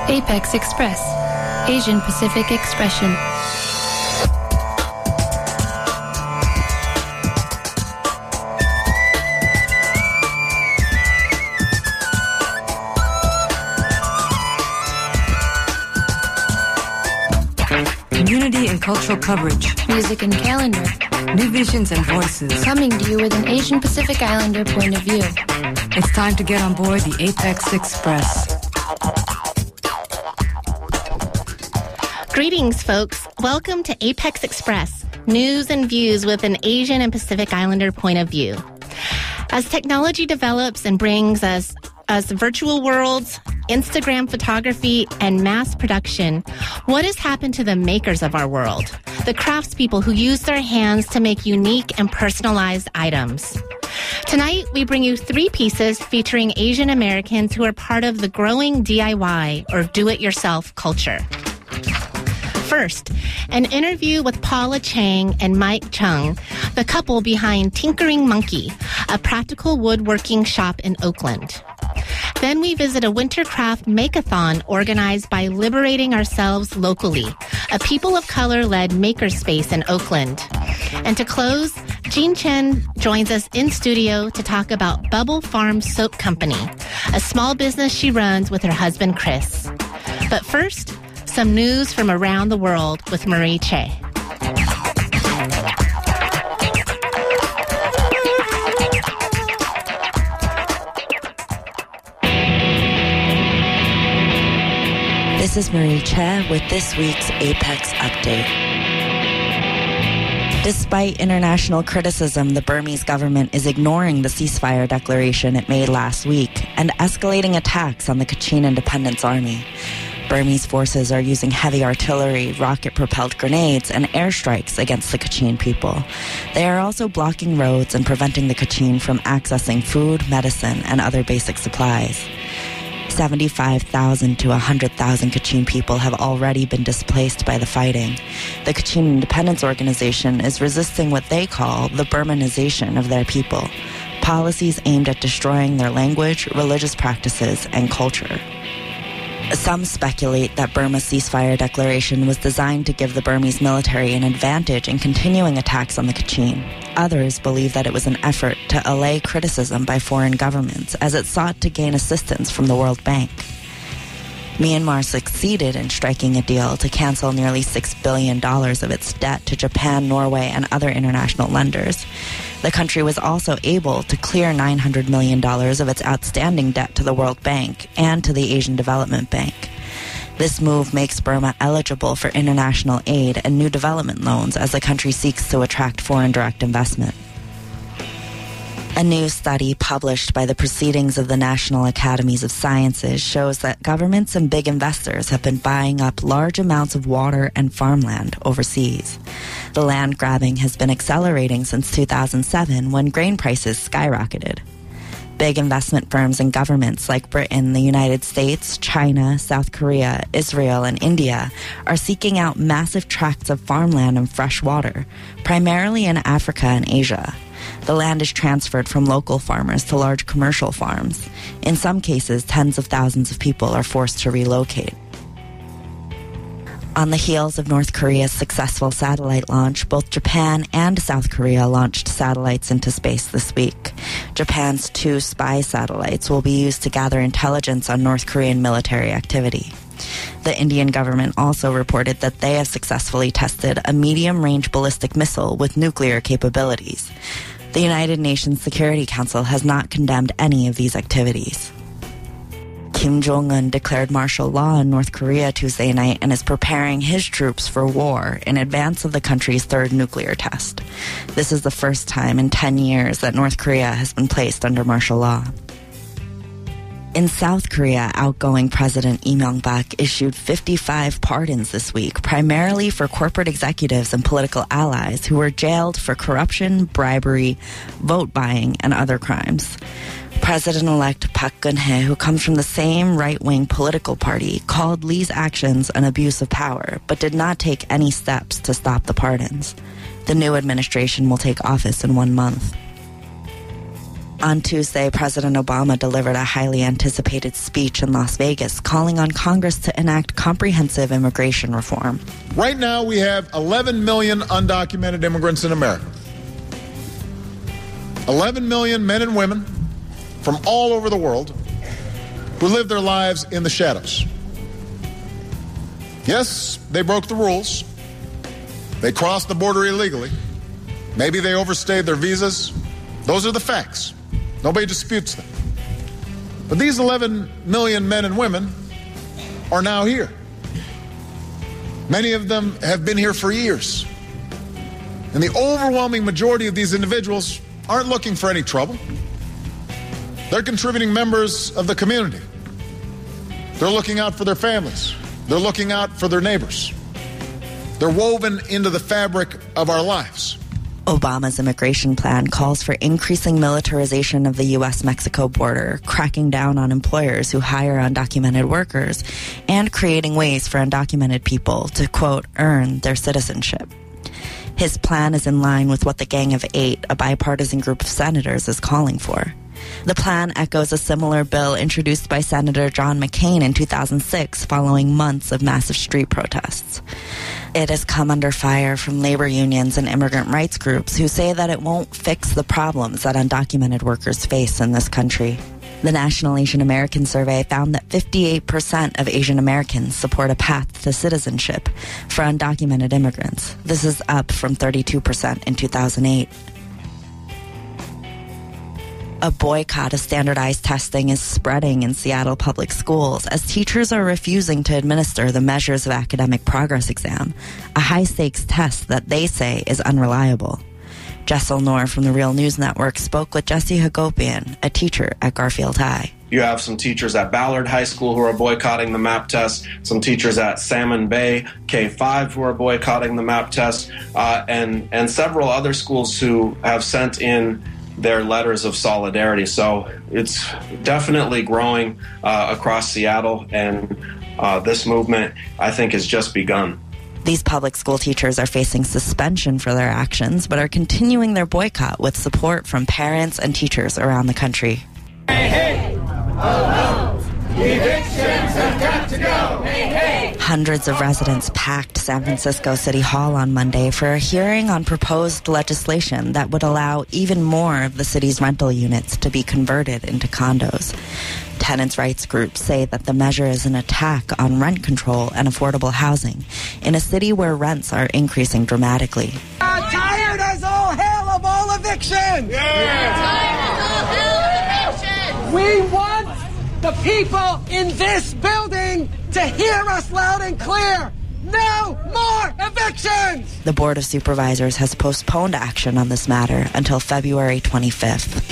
Apex Express, Asian Pacific Expression. Community and cultural coverage. Music and calendar. New visions and voices. Coming to you with an Asian Pacific Islander point of view. It's time to get on board the Apex Express. Greetings, folks. Welcome to Apex Express, news and views with an Asian and Pacific Islander point of view. As technology develops and brings us virtual worlds, Instagram photography, and mass production, what has happened to the makers of our world? The craftspeople who use their hands to make unique and personalized items. Tonight, we bring you 3 pieces featuring Asian Americans who are part of the growing DIY or do-it-yourself culture. First, an interview with Paula Chang and Mike Chung, the couple behind Tinkering Monkey, a practical woodworking shop in Oakland. Then we visit a Wintercraft Make-a-thon organized by Liberating Ourselves Locally, a people of color-led makerspace in Oakland. And to close, Jean Chen joins us in studio to talk about Bubble Farm Soap Company, a small business she runs with her husband, Chris. But first, some news from around the world with Marie Che. This is Marie Che with this week's Apex Update. Despite international criticism, the Burmese government is ignoring the ceasefire declaration it made last week and escalating attacks on the Kachin Independence Army. Burmese forces are using heavy artillery, rocket-propelled grenades, and airstrikes against the Kachin people. They are also blocking roads and preventing the Kachin from accessing food, medicine, and other basic supplies. 75,000 to 100,000 Kachin people have already been displaced by the fighting. The Kachin Independence Organization is resisting what they call the Burmanization of their people, policies aimed at destroying their language, religious practices, and culture. Some speculate that Burma's ceasefire declaration was designed to give the Burmese military an advantage in continuing attacks on the Kachin. Others believe that it was an effort to allay criticism by foreign governments as it sought to gain assistance from the World Bank. Myanmar succeeded in striking a deal to cancel nearly $6 billion of its debt to Japan, Norway, and other international lenders. The country was also able to clear $900 million of its outstanding debt to the World Bank and to the Asian Development Bank. This move makes Burma eligible for international aid and new development loans as the country seeks to attract foreign direct investment. A new study published by the Proceedings of the National Academies of Sciences shows that governments and big investors have been buying up large amounts of water and farmland overseas. The land grabbing has been accelerating since 2007 when grain prices skyrocketed. Big investment firms and governments like Britain, the United States, China, South Korea, Israel, and India are seeking out massive tracts of farmland and fresh water, primarily in Africa and Asia. The land is transferred from local farmers to large commercial farms. In some cases, tens of thousands of people are forced to relocate. On the heels of North Korea's successful satellite launch, both Japan and South Korea launched satellites into space this week. Japan's 2 spy satellites will be used to gather intelligence on North Korean military activity. The Indian government also reported that they have successfully tested a medium-range ballistic missile with nuclear capabilities. The United Nations Security Council has not condemned any of these activities. Kim Jong-un declared martial law in North Korea Tuesday night and is preparing his troops for war in advance of the country's 3rd nuclear test. This is the first time in 10 years that North Korea has been placed under martial law. In South Korea, outgoing President Lee Myung-bak issued 55 pardons this week, primarily for corporate executives and political allies who were jailed for corruption, bribery, vote buying, and other crimes. President-elect Park Geun-hye, who comes from the same right-wing political party, called Lee's actions an abuse of power, but did not take any steps to stop the pardons. The new administration will take office in 1 month. On Tuesday, President Obama delivered a highly anticipated speech in Las Vegas calling on Congress to enact comprehensive immigration reform. Right now, we have 11 million undocumented immigrants in America. 11 million men and women from all over the world who live their lives in the shadows. Yes, they broke the rules. They crossed the border illegally. Maybe they overstayed their visas. Those are the facts. Nobody disputes them. But these 11 million men and women are now here. Many of them have been here for years. And the overwhelming majority of these individuals aren't looking for any trouble. They're contributing members of the community. They're looking out for their families. They're looking out for their neighbors. They're woven into the fabric of our lives. Obama's immigration plan calls for increasing militarization of the U.S.-Mexico border, cracking down on employers who hire undocumented workers, and creating ways for undocumented people to, quote, earn their citizenship. His plan is in line with what the Gang of Eight, a bipartisan group of senators, is calling for. The plan echoes a similar bill introduced by Senator John McCain in 2006 following months of massive street protests. It has come under fire from labor unions and immigrant rights groups who say that it won't fix the problems that undocumented workers face in this country. The National Asian American Survey found that 58% of Asian Americans support a path to citizenship for undocumented immigrants. This is up from 32% in 2008. A boycott of standardized testing is spreading in Seattle public schools as teachers are refusing to administer the Measures of Academic Progress exam, a high-stakes test that they say is unreliable. Jessel Noor from the Real News Network spoke with Jesse Hagopian, a teacher at Garfield High. You have some teachers at Ballard High School who are boycotting the MAP test, some teachers at Salmon Bay K-5 who are boycotting the MAP test, and several other schools who have sent in their letters of solidarity. So it's definitely growing across Seattle, and this movement, I think, has just begun. These public school teachers are facing suspension for their actions, but are continuing their boycott with support from parents and teachers around the country. Hey, hey! Oh, oh! Evictions have got to go! Hey, hey! Hundreds of residents packed San Francisco City Hall on Monday for a hearing on proposed legislation that would allow even more of the city's rental units to be converted into condos. Tenants' rights groups say that the measure is an attack on rent control and affordable housing in a city where rents are increasing dramatically. Tired as all hell of all evictions! Yeah. Tired as all hell of evictions! We want the people in this building to hear us loud and clear. No more evictions! The Board of Supervisors has postponed action on this matter until February 25th.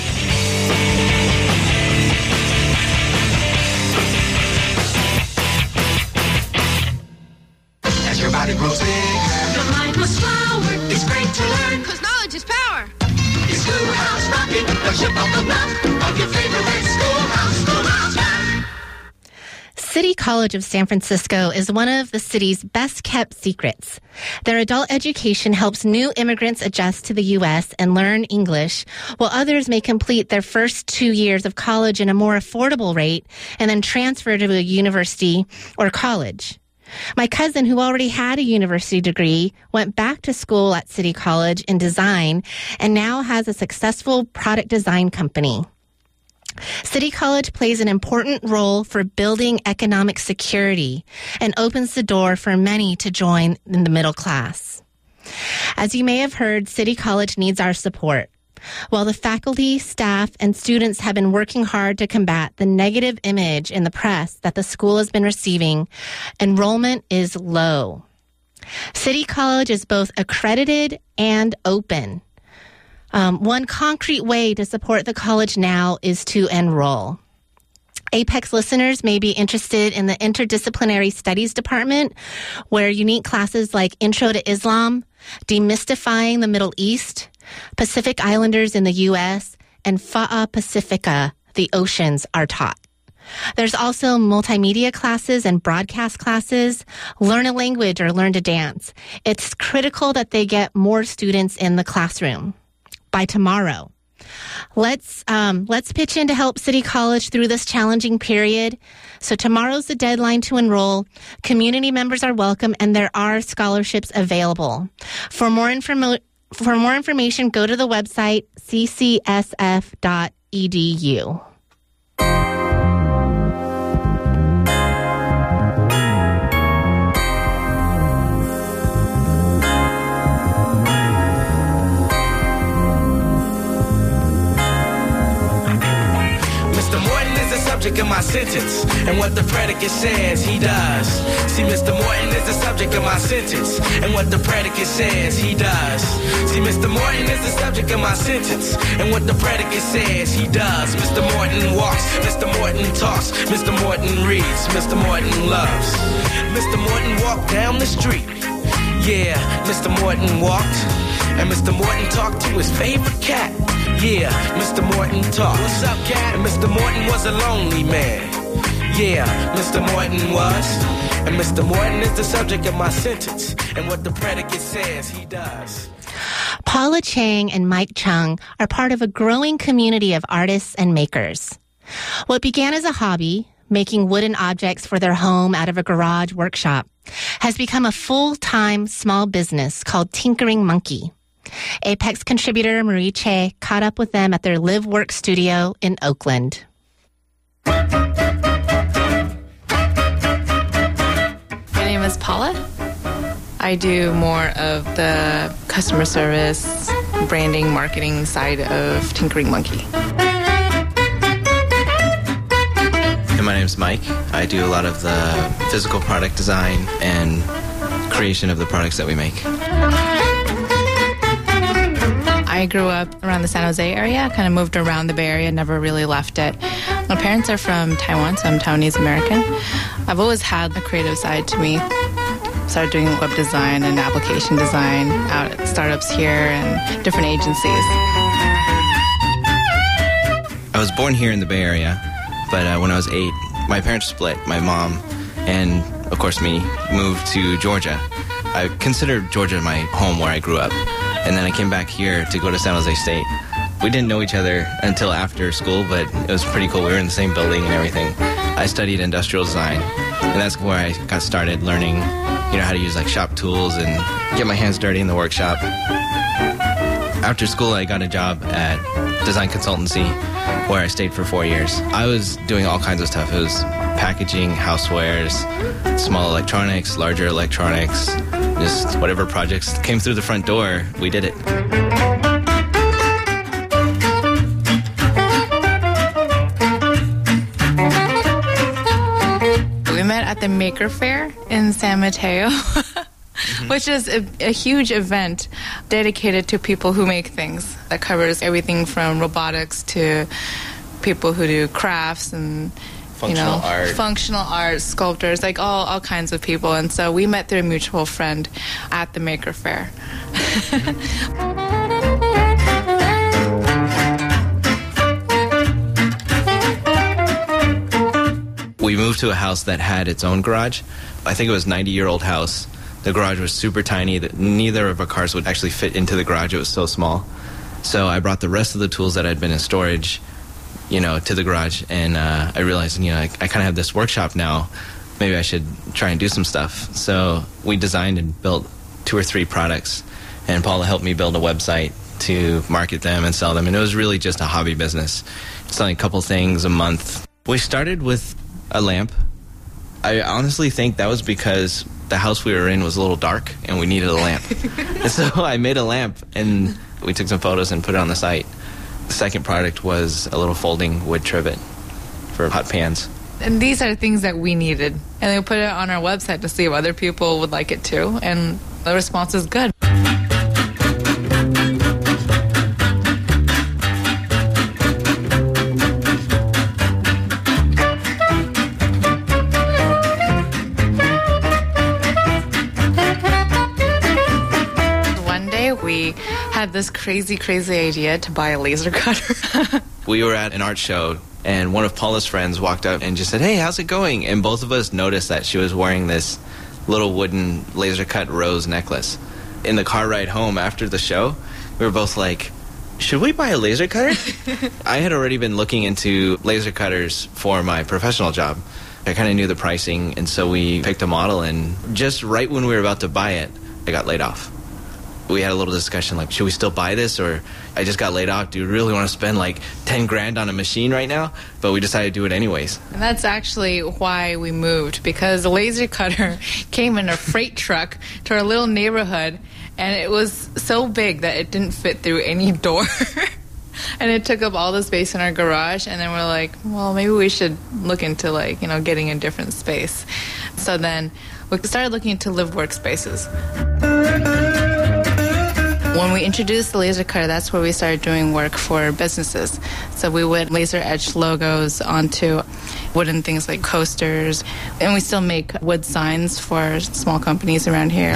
As your body grows big, your mind must flower. It's great to learn, 'cause knowledge is power. it's Schoolhouse Rocket, the ship on the block of your favorite schoolhouse, Schoolhouse Rock. City College of San Francisco is one of the city's best-kept secrets. Their adult education helps new immigrants adjust to the U.S. and learn English, while others may complete their first 2 years of college in a more affordable rate and then transfer to a university or college. My cousin, who already had a university degree, went back to school at City College in design and now has a successful product design company. City College plays an important role for building economic security and opens the door for many to join in the middle class. As you may have heard, City College needs our support. While the faculty, staff, and students have been working hard to combat the negative image in the press that the school has been receiving, enrollment is low. City College is both accredited and open. One concrete way to support the college now is to enroll. Apex listeners may be interested in the Interdisciplinary Studies Department, where unique classes like Intro to Islam, Demystifying the Middle East, Pacific Islanders in the U.S., and Fa'a Pacifica, the oceans, are taught. There's also multimedia classes and broadcast classes, learn a language or learn to dance. It's critical that they get more students in the classroom by tomorrow. Let's pitch in to help City College through this challenging period. So tomorrow's the deadline to enroll. Community members are welcome, and there are scholarships available. For more information, go to the website ccsf.edu. Subject of my sentence, and what the predicate says he does. See, Mr. Morton is the subject of my sentence, and what the predicate says he does. See, Mr. Morton is the subject of my sentence, and what the predicate says he does. Mr. Morton walks, Mr. Morton talks, Mr. Morton reads, Mr. Morton loves. Mr. Morton walked down the street. Yeah, Mr. Morton walked, and Mr. Morton talked to his favorite cat. Yeah, Mr. Morton talked. What's up, cat? And Mr. Morton was a lonely man. Yeah, Mr. Morton was. And Mr. Morton is the subject of my sentence, and what the predicate says he does. Paula Chang and Mike Chung are part of a growing community of artists and makers. What began as a hobby, making wooden objects for their home out of a garage workshop, has become a full-time small business called Tinkering Monkey. Apex contributor Marie Che caught up with them at their Live Work studio in Oakland. My name is Paula. I do more of the customer service, branding, marketing side of Tinkering Monkey. And my name is Mike. I do a lot of the physical product design and creation of the products that we make. I grew up around the San Jose area, kind of moved around the Bay Area, never really left it. My parents are from Taiwan, so I'm Taiwanese American. I've always had a creative side to me. Started doing web design and application design out at startups here and different agencies. I was born here in the Bay Area, but when I was 8, my parents split. My mom and, of course, me moved to Georgia. I consider Georgia my home where I grew up. And then I came back here to go to San Jose State. We didn't know each other until after school, but it was pretty cool. We were in the same building and everything. I studied industrial design, and that's where I got started learning, how to use like shop tools and get my hands dirty in the workshop. After school, I got a job at design consultancy where I stayed for 4 years. I was doing all kinds of stuff. It was packaging, housewares, small electronics, larger electronics, just whatever projects came through the front door, we did it. We met at the Maker Faire in San Mateo, which is a huge event dedicated to people who make things. That covers everything from robotics to people who do crafts and functional art, sculptors, like all kinds of people. And so we met through a mutual friend at the Maker Faire. We moved to a house that had its own garage. I think it was a 90-year-old house. The garage was super tiny. Neither of our cars would actually fit into the garage. It was so small. So I brought the rest of the tools that had been in storage to the garage, and I realized, I kind of have this workshop now. Maybe I should try and do some stuff. So we designed and built 2 or 3 products, and Paula helped me build a website to market them and sell them, and it was really just a hobby business, selling a couple things a month. We started with a lamp. I honestly think that was because the house we were in was a little dark, and we needed a lamp. And so I made a lamp, and we took some photos and put it on the site. The second product was a little folding wood trivet for hot pans. And these are things that we needed. And we put it on our website to see if other people would like it too. And the response is good. One day we had this crazy idea to buy a laser cutter. We were at an art show, and one of Paula's friends walked up and just said, "Hey, how's it going?" And both of us noticed that she was wearing this little wooden laser cut rose necklace. In the car ride home after the show, we were both like, should we buy a laser cutter? I had already been looking into laser cutters for my professional job. I kind of knew the pricing, and so we picked a model, and just right when we were about to buy it, I got laid off. We had a little discussion, like, should we still buy this, or I just got laid off. Do you really want to spend like 10 grand on a machine right now? But we decided to do it anyways. And that's actually why we moved, because the laser cutter came in a freight truck to our little neighborhood, and it was so big that it didn't fit through any door. And it took up all the space in our garage, and then we're like, well, maybe we should look into, like, you know, getting a different space. So then we started looking into lived workspaces. When we introduced the laser cutter, that's where we started doing work for businesses. So we would laser etch logos onto wooden things like coasters, and we still make wood signs for small companies around here.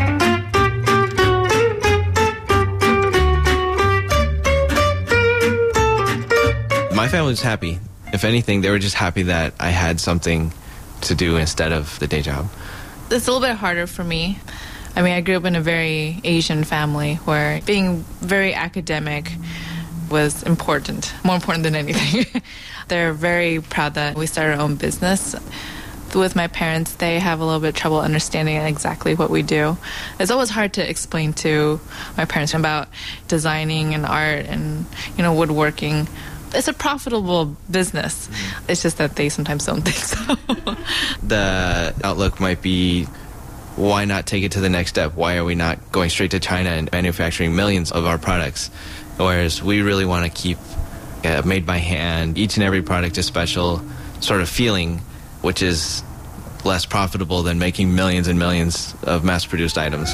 My family was happy. If anything, they were just happy that I had something to do instead of the day job. It's a little bit harder for me. I mean, I grew up in a very Asian family where being very academic was important, more important than anything. They're very proud that we started our own business. With my parents, they have a little bit of trouble understanding exactly what we do. It's always hard to explain to my parents about designing and art and, you know, woodworking. It's a profitable business. It's just that they sometimes don't think so. The outlook might be, why not take it to the next step? Why are we not going straight to China and manufacturing millions of our products? Whereas we really want to keep made by hand, each and every product a special sort of feeling, which is less profitable than making millions and millions of mass-produced items.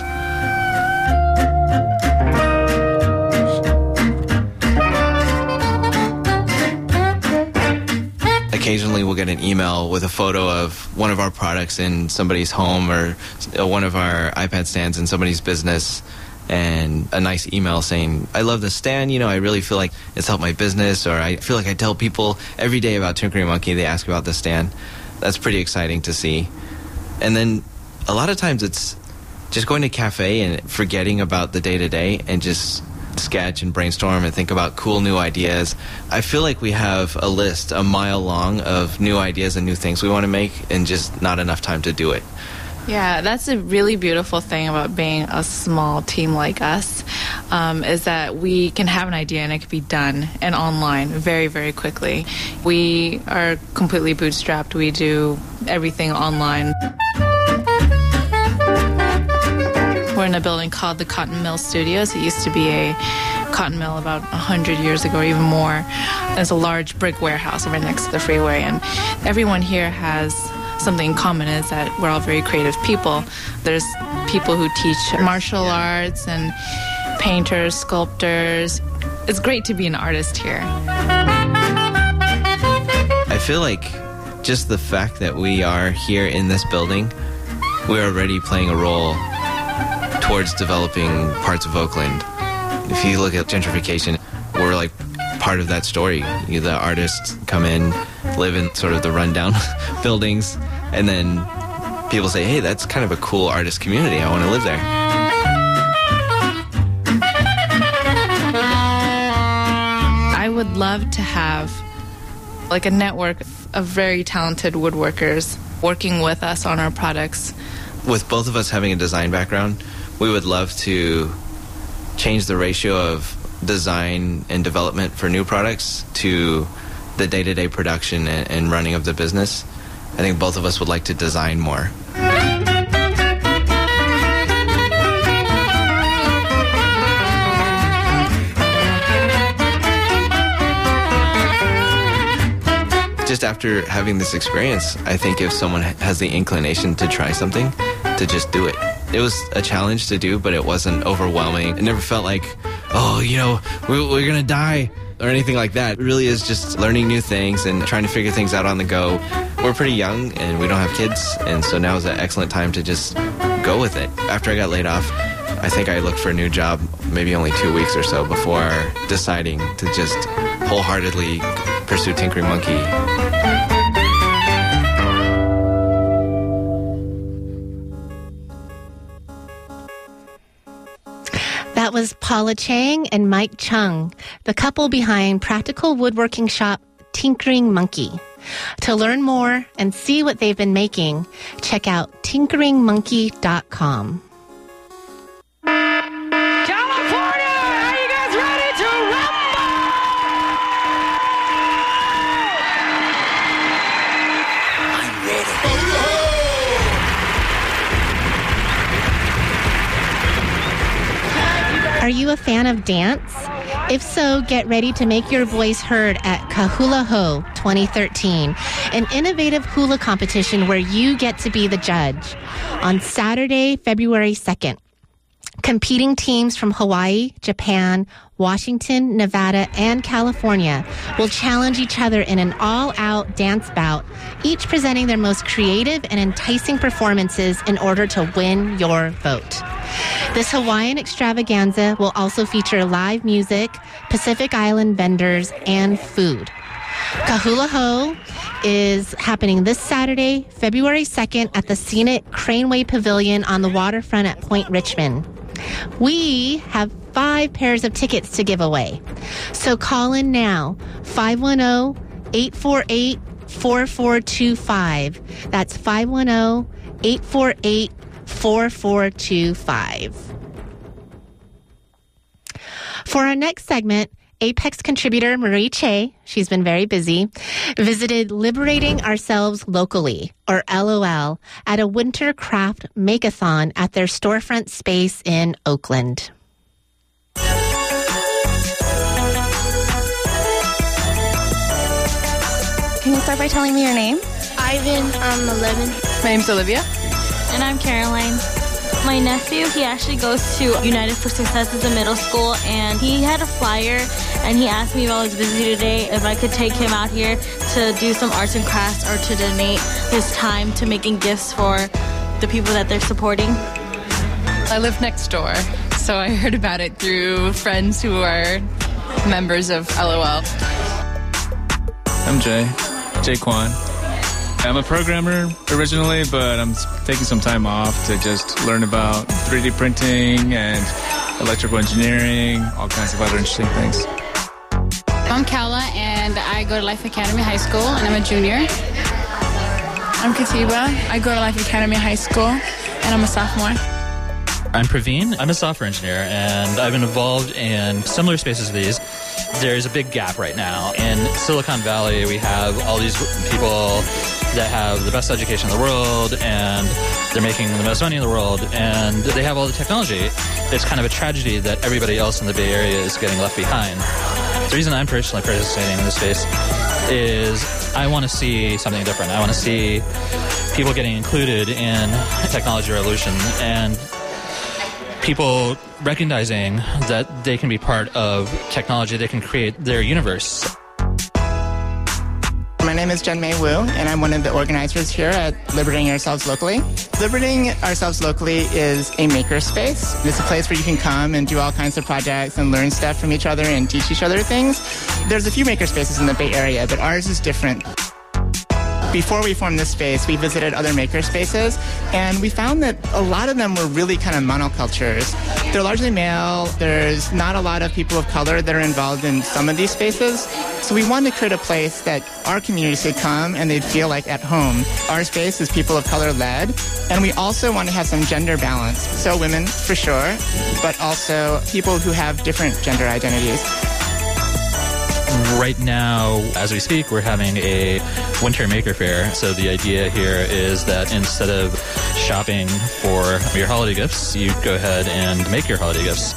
Occasionally we'll get an email with a photo of one of our products in somebody's home or one of our iPad stands in somebody's business, and a nice email saying, I love the stand, you know, I really feel like it's helped my business, or I feel like I tell people every day about Tinkering Monkey, they ask about the stand. That's pretty exciting to see. And then a lot of times it's just going to a cafe and forgetting about the day-to-day and just sketch and brainstorm and think about cool new ideas. I feel like we have a list a mile long of new ideas and new things we want to make, and just not enough time to do it. Yeah, that's a really beautiful thing about being a small team like us, is that we can have an idea and it can be done and online very, very quickly. We are completely bootstrapped. We do everything online. We're in a building called the Cotton Mill Studios. It used to be a cotton mill about 100 years ago or even more. There's a large brick warehouse right next to the freeway, and everyone here has something in common, is that we're all very creative people. There's people who teach martial arts and painters, sculptors. It's great to be an artist here. I feel like just the fact that we are here in this building, we're already playing a role towards developing parts of Oakland. If you look at gentrification, we're like part of that story. The artists come in, live in sort of the rundown buildings, and then people say, hey, that's kind of a cool artist community. I want to live there. I would love to have like a network of very talented woodworkers working with us on our products. With both of us having a design background, we would love to change the ratio of design and development for new products to the day-to-day production and running of the business. I think both of us would like to design more. Just after having this experience, I think if someone has the inclination to try something, to just do it. It was a challenge to do, but it wasn't overwhelming. It never felt like, oh, you know, we're going to die or anything like that. It really is just learning new things and trying to figure things out on the go. We're pretty young and we don't have kids, and so now is an excellent time to just go with it. After I got laid off, I think I looked for a new job maybe only 2 weeks or so before deciding to just wholeheartedly pursue Tinkering Monkey. That was Paula Chang and Mike Chung, the couple behind practical woodworking shop Tinkering Monkey. To learn more and see what they've been making, check out tinkeringmonkey.com. California, are you guys ready to rumble? I'm ready. Are you a fan of dance? If so, get ready to make your voice heard at Kahula Ho 2013, an innovative hula competition where you get to be the judge. On Saturday, February 2nd, competing teams from Hawaii, Japan, Washington, Nevada, and California will challenge each other in an all-out dance bout, each presenting their most creative and enticing performances in order to win your vote. This Hawaiian extravaganza will also feature live music, Pacific Island vendors, and food. Kahula Ho is happening this Saturday, February 2nd at the scenic Craneway Pavilion on the waterfront at Point Richmond. We have 5 pairs of tickets to give away. So call in now, 510-848-4425. That's 510-848-4425. For our next segment, Apex contributor Marie Che, she's been very busy, visited Liberating Ourselves Locally, or LOL, at a winter craft make-a-thon at their storefront space in Oakland. Can you start by telling me your name? Ivan, I'm 11. My name's Olivia. And I'm Caroline. My nephew, he actually goes to United for Success as a middle school, and he had a flyer, and he asked me if I was busy today if I could take him out here to do some arts and crafts or to donate his time to making gifts for the people that they're supporting. I live next door, so I heard about it through friends who are members of LOL. I'm Jay Kwan. I'm a programmer originally, but I'm taking some time off to just learn about 3D printing and electrical engineering, all kinds of other interesting things. I'm Kala, and I go to Life Academy High School, and I'm a junior. I'm Katiba. I go to Life Academy High School, and I'm a sophomore. I'm Praveen. I'm a software engineer, and I've been involved in similar spaces to these. There's a big gap right now. In Silicon Valley, we have all these people that have the best education in the world, and they're making the most money in the world, and they have all the technology. It's kind of a tragedy that everybody else in the Bay Area is getting left behind. The reason I'm personally participating in this space is I want to see something different. I want to see people getting included in technology revolution and people recognizing that they can be part of technology, they can create their universe. My name is Jen May Wu, and I'm one of the organizers here at Liberating Ourselves Locally. Liberating Ourselves Locally is a makerspace. It's a place where you can come and do all kinds of projects and learn stuff from each other and teach each other things. There's a few makerspaces in the Bay Area, but ours is different. Before we formed this space, we visited other makerspaces, and we found that a lot of them were really kind of monocultures. They're largely male. There's not a lot of people of color that are involved in some of these spaces. So we wanted to create a place that our communities could come and they'd feel like at home. Our space is people of color led, and we also want to have some gender balance. So women, for sure, but also people who have different gender identities. Right now, as we speak, we're having a winter maker fair. So the idea here is that instead of shopping for your holiday gifts, you go ahead and make your holiday gifts.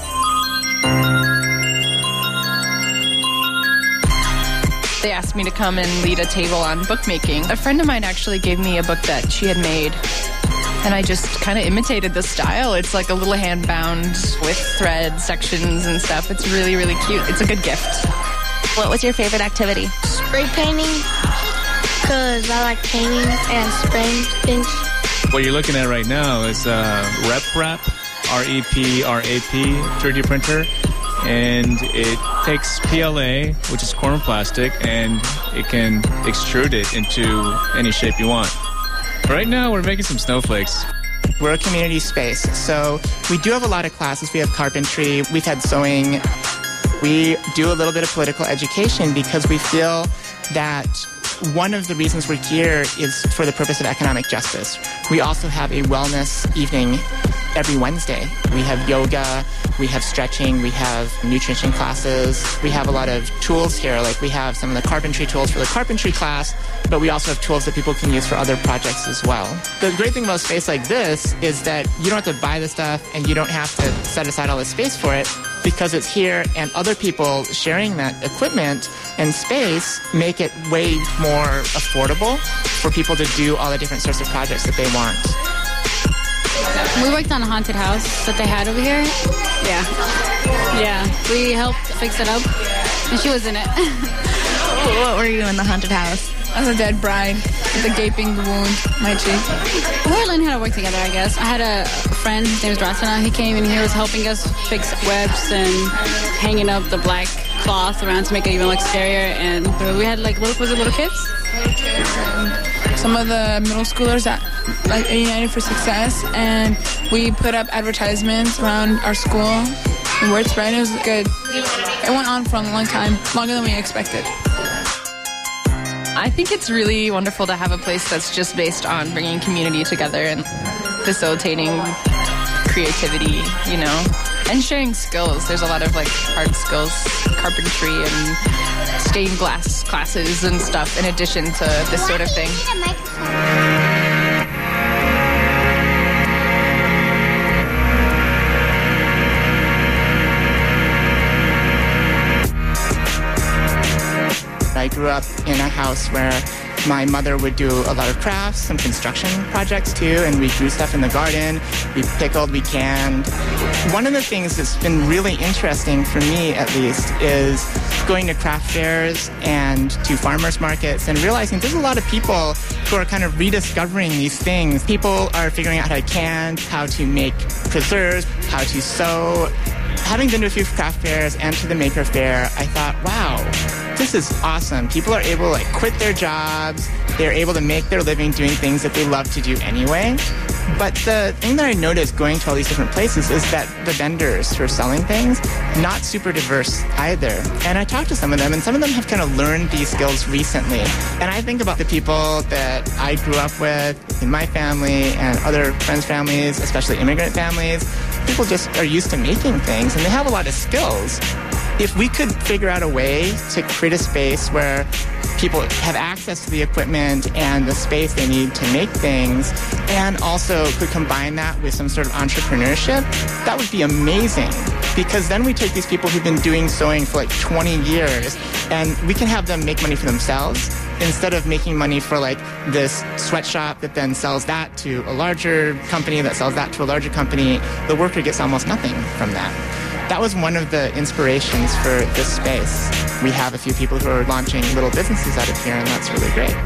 They asked me to come and lead a table on bookmaking. A friend of mine actually gave me a book that she had made, and I just kind of imitated the style. It's like a little hand-bound with thread sections and stuff. It's really, really cute. It's a good gift. What was your favorite activity? Spray painting, because I like painting and spraying things. What you're looking at right now is RepRap, R-E-P-R-A-P 3D printer. And it takes PLA, which is corn plastic, and it can extrude it into any shape you want. Right now, we're making some snowflakes. We're a community space, so we do have a lot of classes. We have carpentry, we've had sewing. We do a little bit of political education because we feel that one of the reasons we're here is for the purpose of economic justice. We also have a wellness evening every Wednesday. We have yoga, we have stretching, we have nutrition classes. We have a lot of tools here, like we have some of the carpentry tools for the carpentry class, but we also have tools that people can use for other projects as well. The great thing about a space like this is that you don't have to buy the stuff and you don't have to set aside all the space for it, because it's here and other people sharing that equipment and space make it way more affordable for people to do all the different sorts of projects that they want. We worked on a haunted house that they had over here. Yeah. We helped fix it up, and she was in it. What were you in the haunted house? I was a dead bride with a gaping wound in my cheek. We were learning how to work together, I guess. I had a friend, his name was Rasana. He came and he was helping us fix webs and hanging up the black cloth around to make it even look scarier. And we had little kids? Little kids and some of the middle schoolers at United for Success, and we put up advertisements around our school. The word spread, it was good. It went on for a long time, longer than we expected. I think it's really wonderful to have a place that's just based on bringing community together and facilitating creativity, and sharing skills. There's a lot of hard skills, carpentry and stained glass classes and stuff in addition to this sort of thing. I grew up in a house where my mother would do a lot of crafts, some construction projects too, and we grew stuff in the garden. We pickled, we canned. One of the things that's been really interesting for me, at least, is going to craft fairs and to farmers markets and realizing there's a lot of people who are kind of rediscovering these things. People are figuring out how to can, how to make preserves, how to sew. Having been to a few craft fairs and to the Maker Faire, I thought, wow, this is awesome. People are able to quit their jobs. They're able to make their living doing things that they love to do anyway. But the thing that I noticed going to all these different places is that the vendors who are selling things, not super diverse either. And I talked to some of them, and some of them have kind of learned these skills recently. And I think about the people that I grew up with in my family and other friends' families, especially immigrant families. People just are used to making things, and they have a lot of skills. If we could figure out a way to create a space where people have access to the equipment and the space they need to make things, and also could combine that with some sort of entrepreneurship, that would be amazing. Because then we take these people who've been doing sewing for 20 years, and we can have them make money for themselves instead of making money for this sweatshop that then sells that to a larger company that sells that to a larger company. The worker gets almost nothing from that. That was one of the inspirations for this space. We have a few people who are launching little businesses out of here, and that's really great.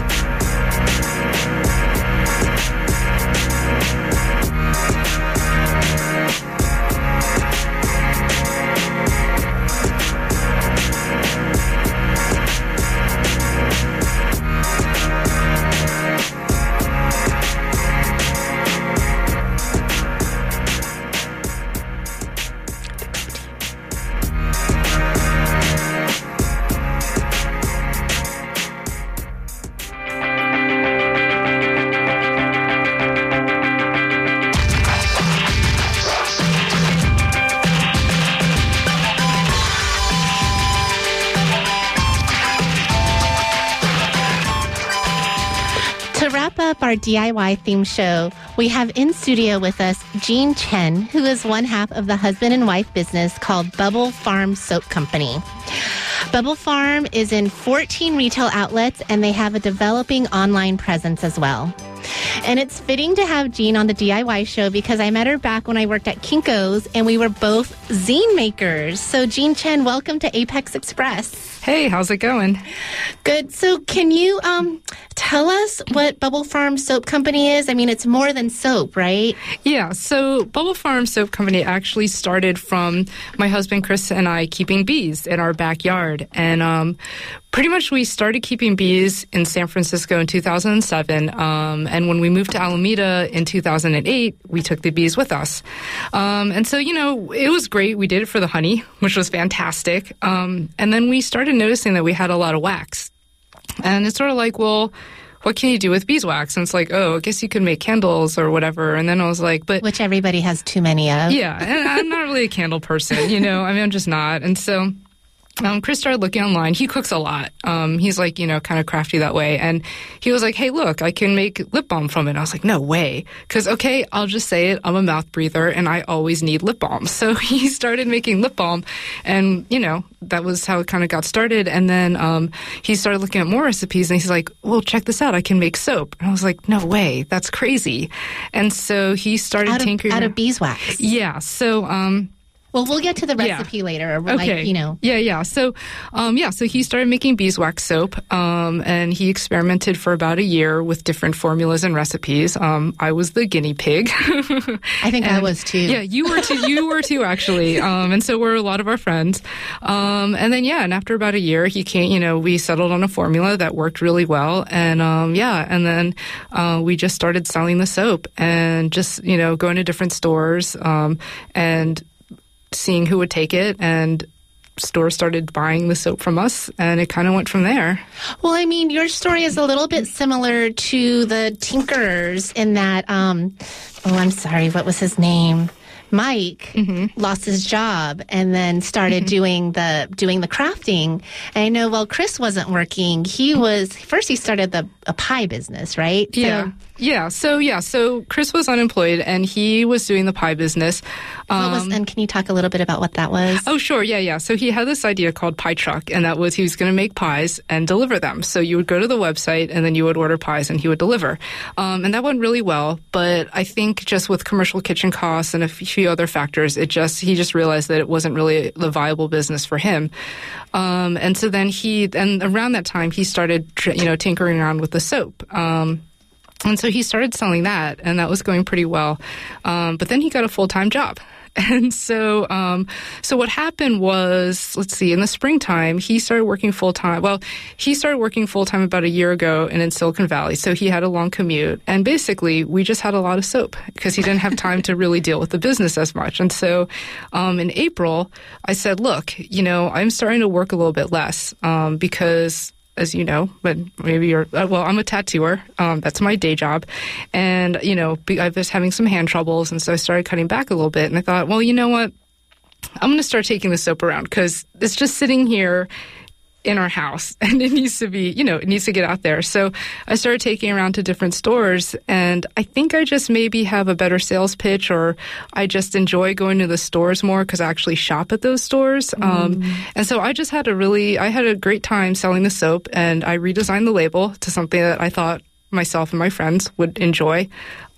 Our DIY theme show, we have in studio with us Jean Chen, who is one half of the husband and wife business called Bubble Farm Soap Company. Bubble Farm is in 14 retail outlets, and they have a developing online presence as well. And it's fitting to have Jean on the DIY show because I met her back when I worked at Kinko's, and we were both zine makers. So Jean Chen, welcome to Apex Express. Hey, how's it going? Good. So can you tell us what Bubble Farm Soap Company is? I mean, it's more than soap, right? Yeah, so Bubble Farm Soap Company actually started from my husband Chris and I keeping bees in our backyard. And pretty much we started keeping bees in San Francisco in 2007. And when we moved to Alameda in 2008, we took the bees with us. And so, it was great. We did it for the honey, which was fantastic. And then we started noticing that we had a lot of wax. And it's sort of like, well, what can you do with beeswax? And it's like, I guess you could make candles or whatever. And then I was like, but... Which everybody has too many of. Yeah, and I'm not really a candle person, I'm just not. And so... Chris started looking online. He cooks a lot. He's like, kind of crafty that way. And he was like, hey, look, I can make lip balm from it. And I was like, no way. Because, okay, I'll just say it. I'm a mouth breather and I always need lip balm. So he started making lip balm and, that was how it kind of got started. And then he started looking at more recipes and he's like, well, check this out. I can make soap. And I was like, no way. That's crazy. And so he started tinkering. Out of beeswax. Yeah. So, well, we'll get to the recipe later. Okay. Yeah. So he started making beeswax soap, and he experimented for about a year with different formulas and recipes. I was the guinea pig. I think I was too. Yeah, you were too. You were too, actually. And so were a lot of our friends. And then, and after about a year, he came, we settled on a formula that worked really well. And, and then we just started selling the soap and just, going to different stores and seeing who would take it, and stores started buying the soap from us, and it kind of went from there. Well, I mean, your story is a little bit similar to the Tinkerers in that, I'm sorry, what was his name? Mike lost his job and then started doing the crafting. And I know while Chris wasn't working, he started a pie business, right? So Chris was unemployed and he was doing the pie business. And can you talk a little bit about what that was? Oh, sure. Yeah. So he had this idea called Pie Truck, and that was he was going to make pies and deliver them. So you would go to the website and then you would order pies and he would deliver. And that went really well. But I think just with commercial kitchen costs and a few other factors, he just realized that it wasn't really a viable business for him. And so then around that time, he started, tinkering around with the soap. And so he started selling that, and that was going pretty well. But then he got a full-time job. And so what happened was, in the springtime, he started working full-time. Well, he started working full-time about a year ago and in Silicon Valley. So he had a long commute. And basically, we just had a lot of soap because he didn't have time to really deal with the business as much. And so in April, I said, look, I'm starting to work a little bit less because, as you know, but maybe I'm a tattooer. That's my day job. And, I was having some hand troubles. And so I started cutting back a little bit. And I thought, well, you know what? I'm going to start taking the soap around because it's just sitting here in our house and it needs to be, it needs to get out there. So I started taking around to different stores, and I think I just maybe have a better sales pitch, or I just enjoy going to the stores more because I actually shop at those stores. And so I just had a great time selling the soap, and I redesigned the label to something that I thought myself and my friends would enjoy.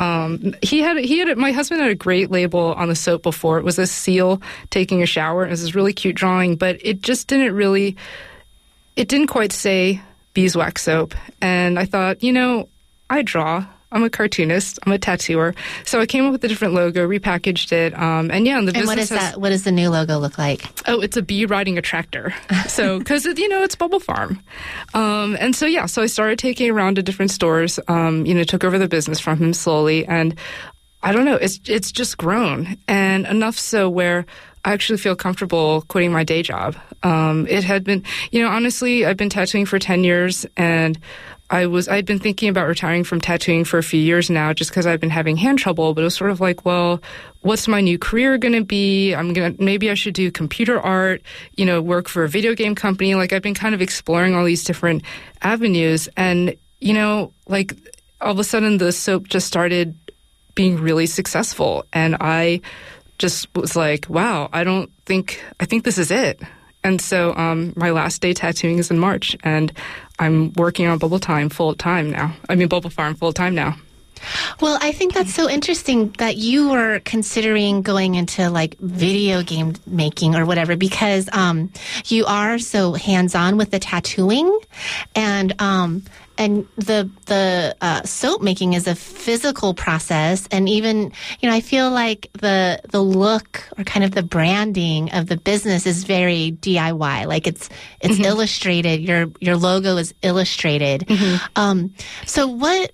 My husband had a great label on the soap before. It was a seal taking a shower. It was this really cute drawing, but it just it didn't quite say beeswax soap. And I thought, I draw. I'm a cartoonist. I'm a tattooer. So I came up with a different logo, repackaged it. And the business what does the new logo look like? Oh, it's a bee riding a tractor. So, because, it's Bubble Farm. So I started taking around to different stores, took over the business from him slowly. And I don't know, it's just grown. And enough so where I actually feel comfortable quitting my day job. It had been, honestly, I've been tattooing for 10 years, and I'd been thinking about retiring from tattooing for a few years now just because I've been having hand trouble, but it was sort of like, well, what's my new career going to be? Maybe I should do computer art, work for a video game company. Like, I've been kind of exploring all these different avenues, and, all of a sudden the soap just started being really successful, and I just was like, wow, I think this is it. And so my last day tattooing is in March, and I'm working on Bubble Farm full-time now. Well, I think that's so interesting that you were considering going into video game making or whatever, because you are so hands-on with the tattooing, and the soap making is a physical process, and even I feel like the look or kind of the branding of the business is very DIY. Like it's illustrated. Your logo is illustrated. So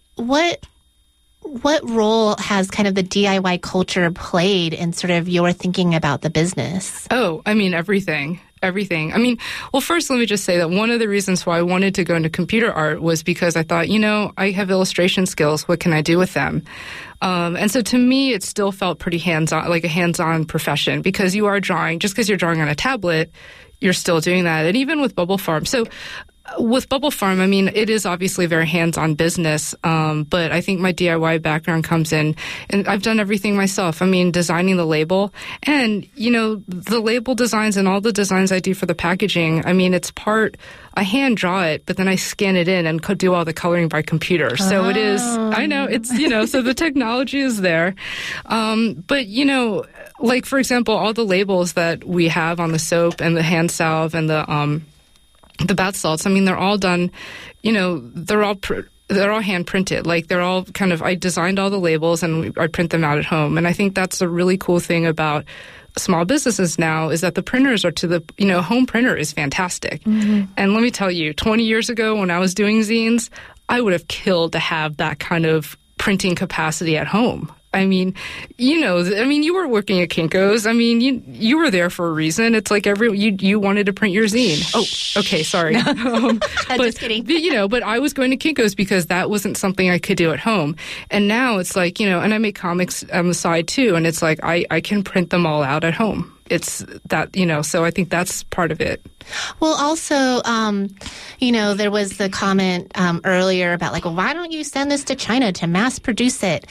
what role has kind of the DIY culture played in sort of your thinking about the business? Oh, I mean, everything. I mean, well, first, let me just say that one of the reasons why I wanted to go into computer art was because I thought, I have illustration skills. What can I do with them? And so to me, it still felt pretty hands-on, like a hands-on profession, because you are drawing, just because you're drawing on a tablet, you're still doing that. And even with Bubble Farm. So with Bubble Farm, I mean, it is obviously a very hands-on business, but I think my DIY background comes in, and I've done everything myself. I mean, designing the label, and, the label designs and all the designs I do for the packaging, I mean, I hand draw it, but then I scan it in and do all the coloring by computer. So it is, I know, it's, so the technology is there. But, like, for example, all the labels that we have on the soap and the hand salve and the bath salts, I mean, they're all done, they're all hand printed. Like they're all I designed all the labels and I print them out at home. And I think that's a really cool thing about small businesses now is that the printers are home printer is fantastic. And let me tell you, 20 years ago when I was doing zines, I would have killed to have that kind of printing capacity at home. I mean, you were working at Kinko's. I mean, you were there for a reason. It's like you wanted to print your zine. Oh, okay, sorry. Just kidding. But I was going to Kinko's because that wasn't something I could do at home. And now it's like, and I make comics on the side too. And it's like, I can print them all out at home. It's that, so I think that's part of it. Well, also, there was the comment earlier about like, well, why don't you send this to China to mass produce it?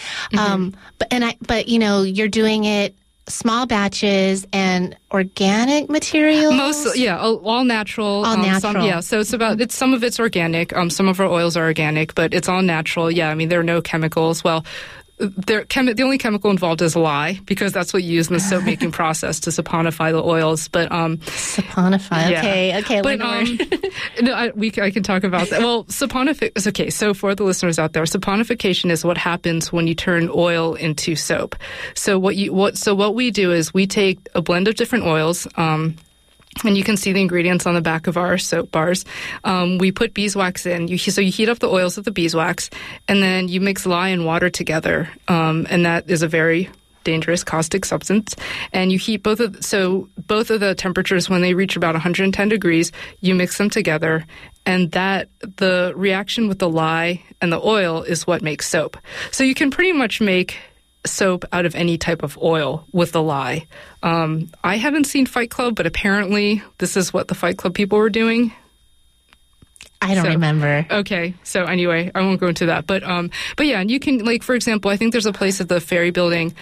But you're doing it small batches and organic materials. All natural. All natural. So some of it's organic. Some of our oils are organic, but it's all natural. Yeah, I mean, there are no chemicals. Well, the only chemical involved is lye, because that's what you use in the soap making process to saponify the oils. But saponify, yeah. Okay. But I can talk about that. Well, saponification. Okay, so for the listeners out there, saponification is what happens when you turn oil into soap. So what we do is we take a blend of different oils. And you can see the ingredients on the back of our soap bars. We put beeswax in. So you heat up the oils with the beeswax, and then you mix lye and water together. And that is a very dangerous caustic substance. And you heat both of the temperatures when they reach about 110 degrees. You mix them together, and the reaction with the lye and the oil is what makes soap. So you can pretty much make soap out of any type of oil with the lye. I haven't seen Fight Club, but apparently this is what the Fight Club people were doing. I don't remember. Okay. So anyway, I won't go into that. But yeah, and you can, like, for example, I think there's a place at the Ferry Building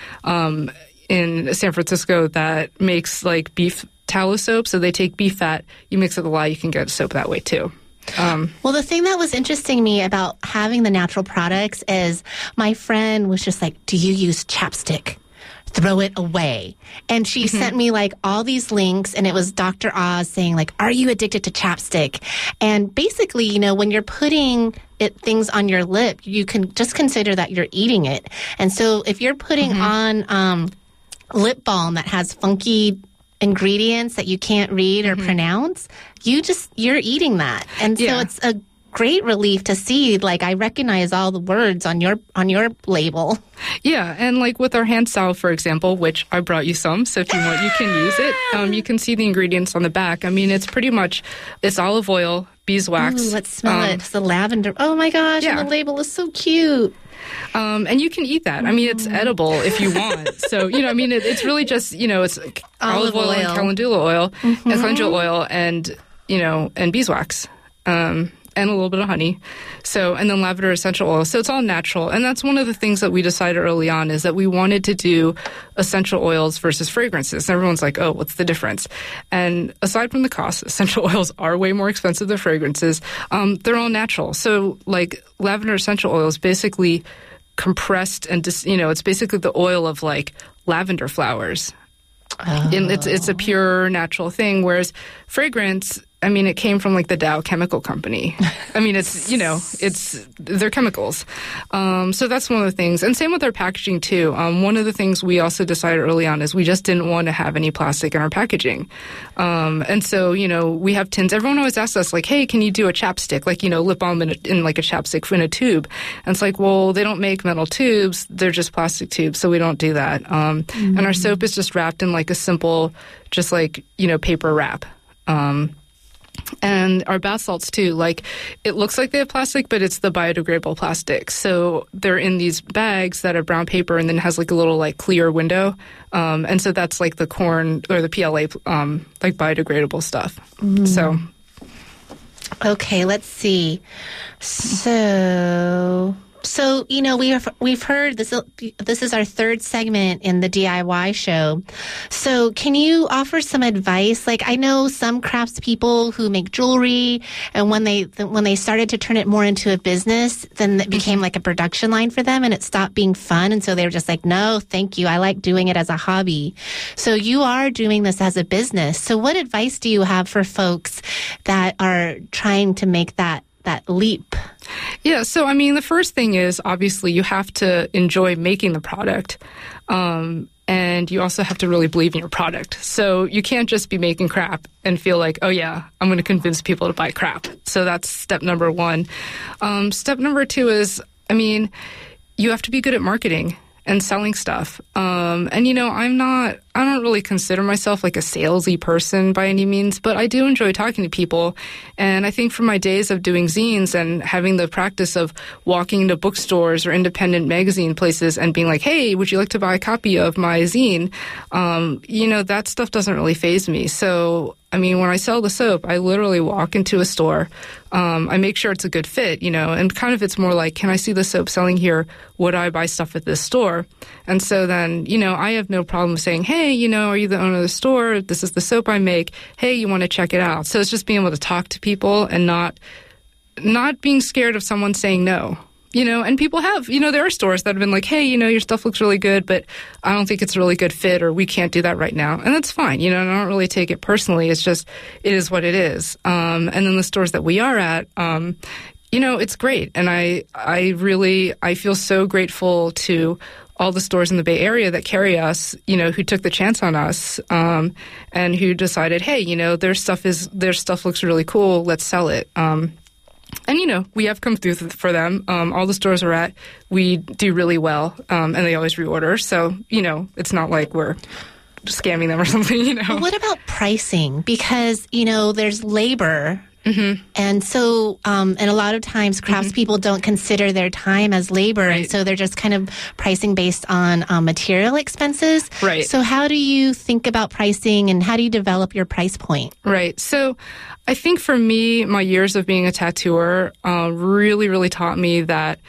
in San Francisco that makes like beef tallow soap. So they take beef fat, you mix it with lye, you can get soap that way too. Well, the thing that was interesting to me about having the natural products is my friend was just like, do you use chapstick? Throw it away. And she sent me like all these links, and it was Dr. Oz saying like, are you addicted to chapstick? And basically, when you're putting things on your lip, you can just consider that you're eating it. And so if you're putting on lip balm that has funky ingredients that you can't read or pronounce, you're eating that. And so it's a great relief to see, like, I recognize all the words on your label. Yeah, and like with our hand salve, for example, which I brought you some, so if you want, you can use it. You can see the ingredients on the back. I mean, it's olive oil, beeswax. Ooh, let's smell it. It's the lavender. Oh my gosh, and the label is so cute. And you can eat that. I mean, it's edible if you want. So, it's really just, it's olive oil and calendula oil, and beeswax. And a little bit of honey. So, and then lavender essential oil. So it's all natural. And that's one of the things that we decided early on, is that we wanted to do essential oils versus fragrances. And everyone's like, oh, what's the difference? And aside from the cost, essential oils are way more expensive than fragrances. They're all natural. So like lavender essential oil is basically compressed and it's basically the oil of like lavender flowers. And it's a pure natural thing, whereas fragrance I mean, it came from like the Dow Chemical Company. I mean, they're chemicals. So that's one of the things. And same with our packaging too. One of the things we also decided early on is we just didn't want to have any plastic in our packaging. And so, we have tins. Everyone always asks us like, hey, can you do a chapstick? Like, lip balm in like a chapstick in a tube. And it's like, well, they don't make metal tubes. They're just plastic tubes. So we don't do that. And our soap is just wrapped in like a simple, just like, paper wrap. And our bath salts too, like it looks like they have plastic, but it's the biodegradable plastic. So they're in these bags that are brown paper and then has like a little like clear window. And so that's like the corn or the PLA, like biodegradable stuff. So. Okay, let's see. So, we've heard this is our third segment in the DIY show. So can you offer some advice? Like I know some craftspeople who make jewelry, and when they started to turn it more into a business, then it became like a production line for them and it stopped being fun. And so they were just like, no, thank you. I like doing it as a hobby. So you are doing this as a business. So what advice do you have for folks that are trying to make that leap? Yeah, so I mean, the first thing is obviously you have to enjoy making the product, and you also have to really believe in your product. So you can't just be making crap and feel like, oh yeah, I'm going to convince people to buy crap. So that's step number one. Step number two is, I mean, you have to be good at marketing and selling stuff. And I don't really consider myself like a salesy person by any means, but I do enjoy talking to people. And I think from my days of doing zines and having the practice of walking into bookstores or independent magazine places and being like, hey, would you like to buy a copy of my zine? That stuff doesn't really faze me. So, I mean, when I sell the soap, I literally walk into a store. I make sure it's a good fit, and kind of it's more like, can I see the soap selling here? Would I buy stuff at this store? And so then, I have no problem saying, hey, are you the owner of the store? This is the soap I make. Hey, you want to check it out? So it's just being able to talk to people and not being scared of someone saying no. And people have, there are stores that have been like, hey, your stuff looks really good, but I don't think it's a really good fit, or we can't do that right now. And that's fine. And I don't really take it personally. It's just, it is what it is. And then the stores that we are at, it's great. And I feel so grateful to all the stores in the Bay Area that carry us, who took the chance on us, and who decided, hey, their stuff looks really cool. Let's sell it. And, we have come through for them. All the stores we're at, we do really well, and they always reorder. So, it's not like we're scamming them or something, But what about pricing? Because, there's labor. Mm-hmm. And so, and a lot of times craftspeople don't consider their time as labor. Right. And so they're just kind of pricing based on material expenses. Right. So how do you think about pricing, and how do you develop your price point? Right. So I think for me, my years of being a tattooer really, really taught me that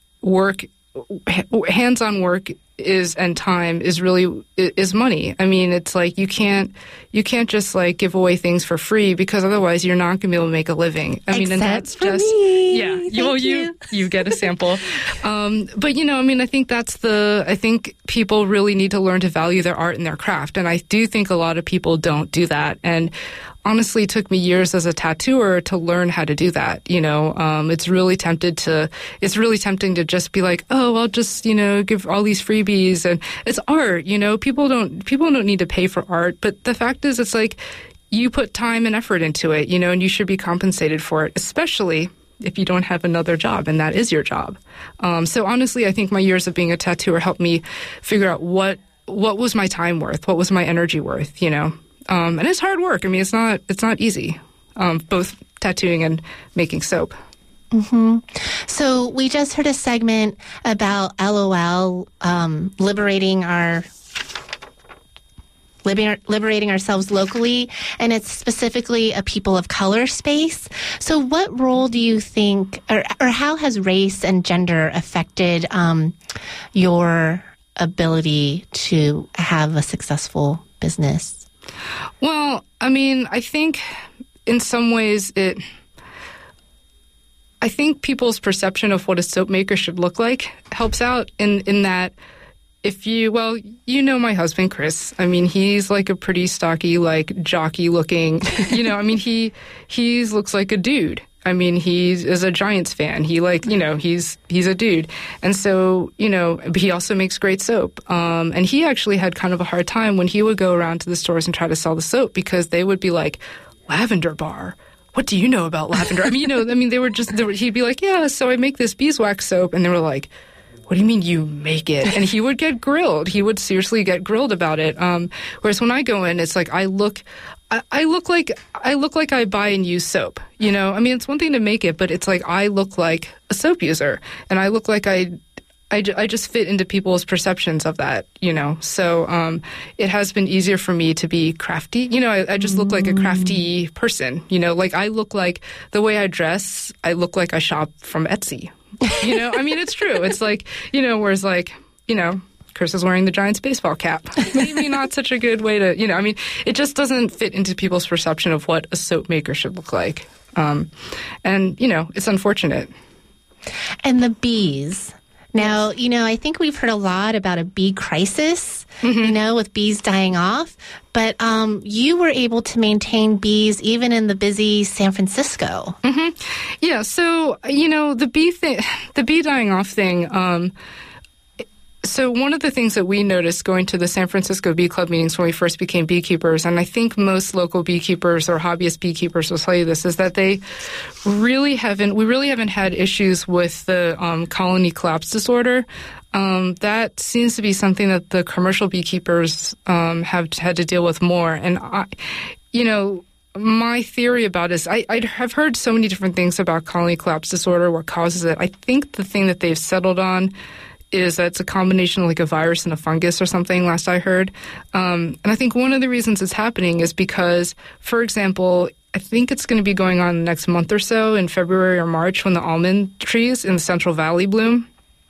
hands-on work and time is money. I mean, it's like you can't just like give away things for free, because otherwise you're not going to be able to make a living. I mean, and that's just me. Yeah. You get a sample. But I think people really need to learn to value their art and their craft, and I do think a lot of people don't do that. And honestly, it took me years as a tattooer to learn how to do that. It's really tempting to just be like, oh, I'll just, give all these freebies, and it's art, people don't need to pay for art. But the fact is, it's like you put time and effort into it, and you should be compensated for it, especially if you don't have another job and that is your job. So honestly, I think my years of being a tattooer helped me figure out what was my time worth, what was my energy worth, and it's hard work. I mean, it's not easy, both tattooing and making soap. Mm-hmm. So we just heard a segment about LOL, liberating ourselves locally, and it's specifically a people of color space. So what role do you think, or how has race and gender affected your ability to have a successful business? Well, I mean, I think in some ways I think people's perception of what a soap maker should look like helps out in that you know my husband, Chris. I mean, he's like a pretty stocky, like jockey looking, I mean, he looks like a dude. I mean, he is a Giants fan. He he's a dude. And so, but he also makes great soap. And he actually had kind of a hard time when he would go around to the stores and try to sell the soap because they would be like, lavender bar. What do you know about lavender? I mean, he'd be like, yeah, so I make this beeswax soap. And they were like, what do you mean you make it? And he would get grilled. He would seriously get grilled about it. Whereas when I go in, it's like I look like I buy and use soap. I mean, it's one thing to make it, but it's like I look like a soap user, and I look like I just fit into people's perceptions of that. So it has been easier for me to be crafty. I just look like a crafty person. Like I look like the way I dress. I look like I shop from Etsy. I mean, it's true. It's like, whereas like, Chris is wearing the Giants baseball cap. Maybe not such a good way to, I mean, it just doesn't fit into people's perception of what a soap maker should look like. And, it's unfortunate. And the bees. Now, I think we've heard a lot about a bee crisis, with bees dying off. But you were able to maintain bees even in the busy San Francisco. Mm-hmm. Yeah. So, the bee dying off thing. So one of the things that we noticed going to the San Francisco Bee Club meetings when we first became beekeepers, and I think most local beekeepers or hobbyist beekeepers will tell you this, is that we really haven't had issues with the colony collapse disorder. That seems to be something that the commercial beekeepers have had to deal with more. And my theory about it is I have heard so many different things about colony collapse disorder, what causes it. I think the thing that they've settled on is that it's a combination of like a virus and a fungus or something, last I heard. And I think one of the reasons it's happening is because, for example, I think it's going to be going on the next month or so in February or March when the almond trees in the Central Valley bloom.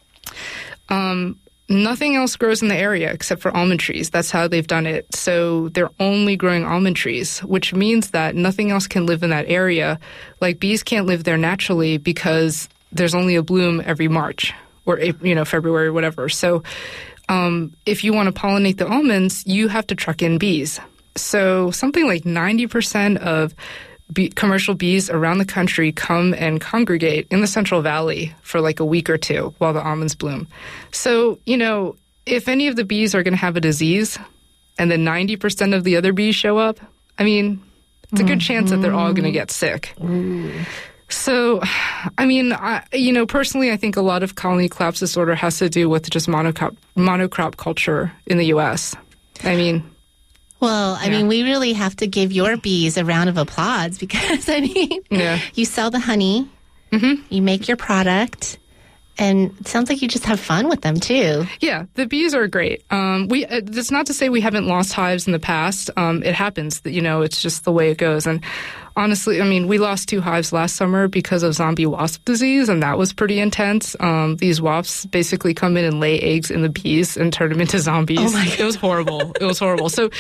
Nothing else grows in the area except for almond trees. That's how they've done it. So they're only growing almond trees, which means that nothing else can live in that area. Like bees can't live there naturally because there's only a bloom every March. Or, February or whatever. So if you want to pollinate the almonds, you have to truck in bees. So something like 90% of commercial bees around the country come and congregate in the Central Valley for like a week or two while the almonds bloom. So, if any of the bees are going to have a disease and then 90% of the other bees show up, I mean, it's a good chance that they're all going to get sick. Ooh. So, I mean, personally, I think a lot of colony collapse disorder has to do with just monocrop culture in the U.S. I mean... Well, I mean, we really have to give your bees a round of applause because, you sell the honey, you make your product, and it sounds like you just have fun with them, too. Yeah, the bees are great. That's not to say we haven't lost hives in the past. It happens. It's just the way it goes. And honestly, I mean, we lost 2 hives last summer because of zombie wasp disease, and that was pretty intense. These wasps basically come in and lay eggs in the bees and turn them into zombies. Oh my God. It was horrible. It was horrible. So,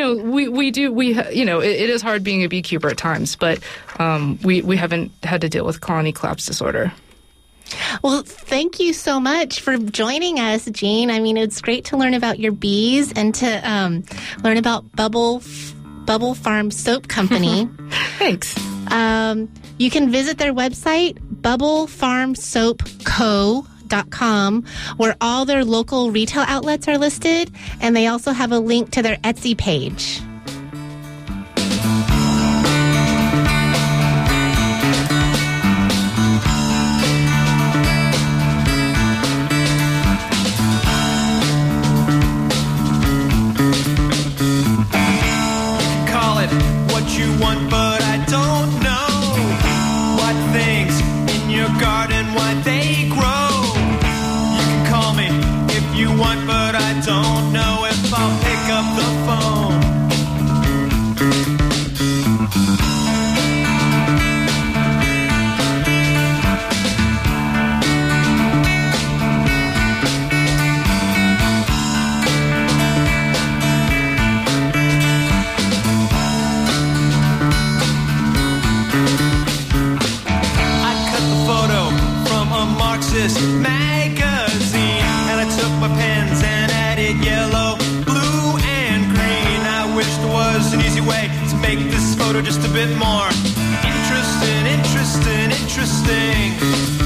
it is hard being a beekeeper at times, but we haven't had to deal with colony collapse disorder. Well, thank you so much for joining us, Jean. I mean, it's great to learn about your bees and to learn about Bubble Farm Soap Company. Thanks. You can visit their website, bubblefarmsoapco.com, where all their local retail outlets are listed, and they also have a link to their Etsy page. Marxist magazine, and I took my pens and I make this photo just a bit more interesting, interesting, interesting.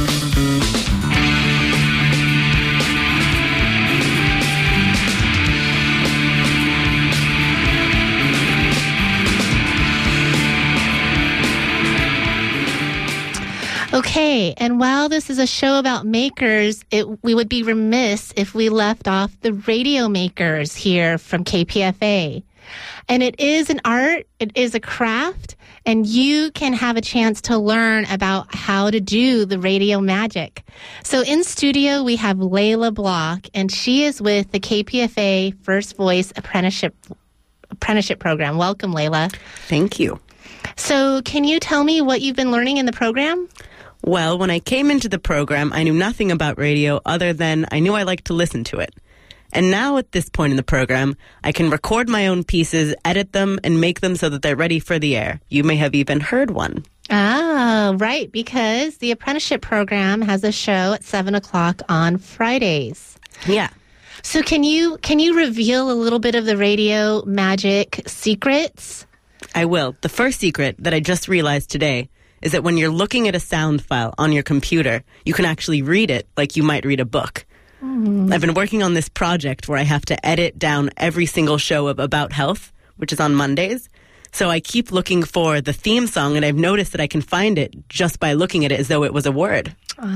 Okay, and while this is a show about makers, we would be remiss if we left off the radio makers here from KPFA. And it is an art, it is a craft, and you can have a chance to learn about how to do the radio magic. So in studio, we have Layla Block, and she is with the KPFA First Voice Apprenticeship Program. Welcome, Layla. Thank you. So can you tell me what you've been learning in the program? Well, when I came into the program, I knew nothing about radio other than I knew I liked to listen to it. And now at this point in the program, I can record my own pieces, edit them, and make them so that they're ready for the air. You may have even heard one. Ah, right, because the apprenticeship program has a show at 7 o'clock on Fridays. Yeah. So can you reveal a little bit of the radio magic secrets? I will. The first secret that I just realized today is that when you're looking at a sound file on your computer, you can actually read it like you might read a book. I've been working on this project where I have to edit down every single show of About Health, which is on Mondays. So I keep looking for the theme song, and I've noticed that I can find it just by looking at it as though it was a word.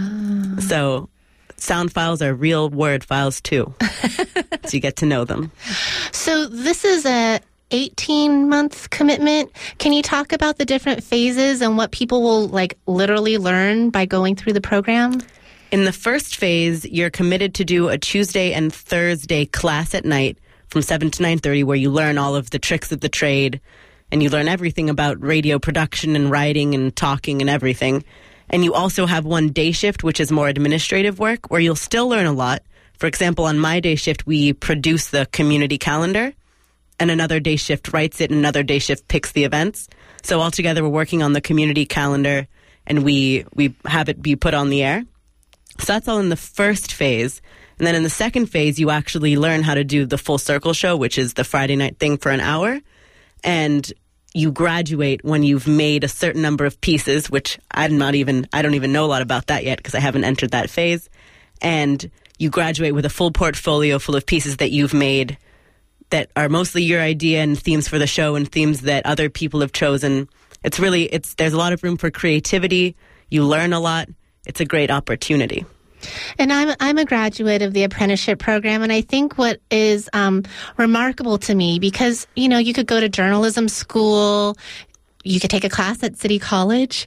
So sound files are real word files, too. So you get to know them. So this is a 18-month commitment. Can you talk about the different phases and what people will literally learn by going through the program? In the first phase, you're committed to do a Tuesday and Thursday class at night from 7 to 9:30 where you learn all of the tricks of the trade and you learn everything about radio production and writing and talking and everything. And you also have one day shift, which is more administrative work, where you'll still learn a lot. For example, on my day shift, we produce the community calendar, and another day shift writes it, and another day shift picks the events. So altogether, we're working on the community calendar, and we have it be put on the air. So that's all in the first phase. And then in the second phase, you actually learn how to do the Full Circle show, which is the Friday night thing for an hour. And you graduate when you've made a certain number of pieces, which I don't even know a lot about that yet because I haven't entered that phase. And you graduate with a full portfolio full of pieces that you've made that are mostly your idea and themes for the show and themes that other people have chosen. There's a lot of room for creativity. You learn a lot. It's a great opportunity. And I'm a graduate of the apprenticeship program, and I think what is remarkable to me, because, you could go to journalism school, you could take a class at City College,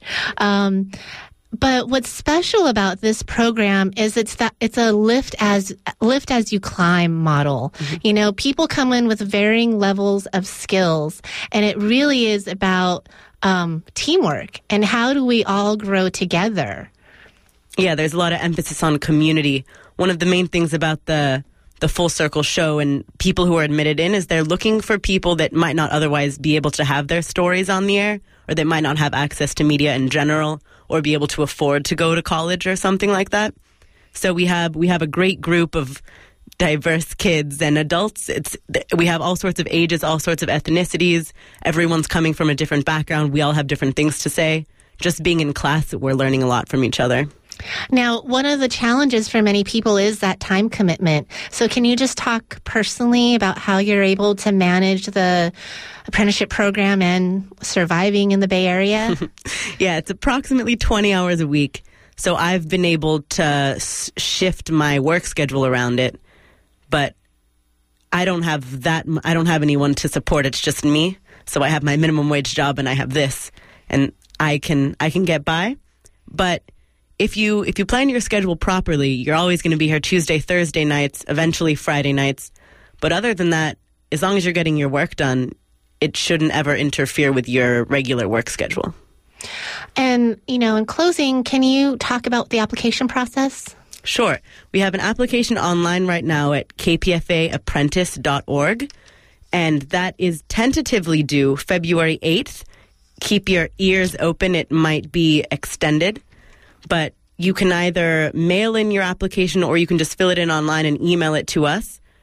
but what's special about this program is it's a lift as you climb model. Mm-hmm. People come in with varying levels of skills, and it really is about teamwork and how do we all grow together. Yeah, there's a lot of emphasis on community. One of the main things about the Full Circle show and people who are admitted in is they're looking for people that might not otherwise be able to have their stories on the air, or that might not have access to media in general, or be able to afford to go to college or something like that. So we have a great group of diverse kids and adults. We have all sorts of ages, all sorts of ethnicities. Everyone's coming from a different background. We all have different things to say. Just being in class, we're learning a lot from each other. Now, one of the challenges for many people is that time commitment. So can you just talk personally about how you're able to manage the apprenticeship program and surviving in the Bay Area? Yeah, it's approximately 20 hours a week. So I've been able to shift my work schedule around it, but I don't have anyone to support. It's just me. So I have my minimum wage job and I have this, and I can get by. But if you plan your schedule properly, you're always going to be here Tuesday, Thursday nights, eventually Friday nights. But other than that, as long as you're getting your work done, it shouldn't ever interfere with your regular work schedule. And, in closing, can you talk about the application process? Sure. We have an application online right now at kpfaapprentice.org, and that is tentatively due February 8th. Keep your ears open. It might be extended. But you can either mail in your application or you can just fill it in online and email it to us.